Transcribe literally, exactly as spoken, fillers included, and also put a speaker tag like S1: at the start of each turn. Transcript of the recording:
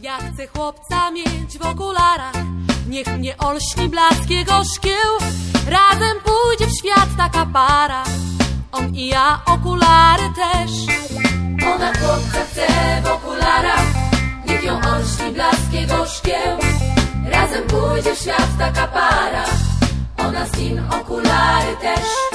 S1: Ja chcę chłopca mieć w okularach, niech mnie olśni blask jego szkieł. Razem pójdzie w świat taka para, on i ja, okulary też.
S2: Ona chłopca chce w okularach, niech ją olśni blask jego szkieł. Razem pójdzie w świat taka para, ona z nim, okulary też.